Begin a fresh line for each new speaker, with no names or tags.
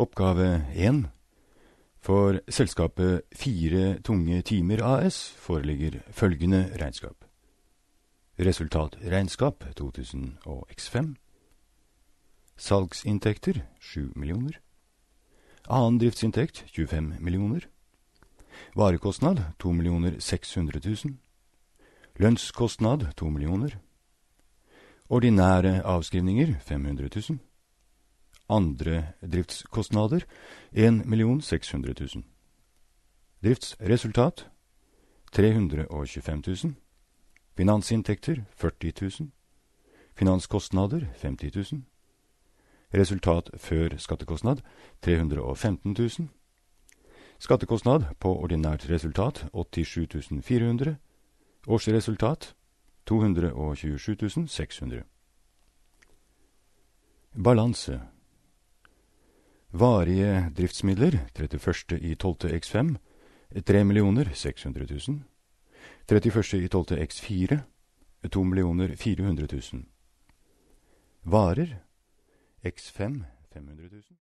Oppgave 1. For selskapet 4 tunge timer AS foreligger følgende regnskap. Resultatregnskap 2000 og X5. Salgsinntekter 7 millioner. Annen driftsinntekt 25 millioner. Varekostnad 2.600.000. Lønnskostnad 2 millioner. Ordinære avskrivninger 500.000. Andre driftskostnader 1.600.000. Driftsresultat 325.000. Finansinntekter 40.000. Finanskostnader 50.000. Resultat før skattekostnad 315.000. Skattekostnad på ordinært resultat 87.400. Årsresultat 227.600. Balanse. Varige driftsmidler 31.12. X5 3.600.000. 31.12. X4 2.400.000. Varer X5 500.000.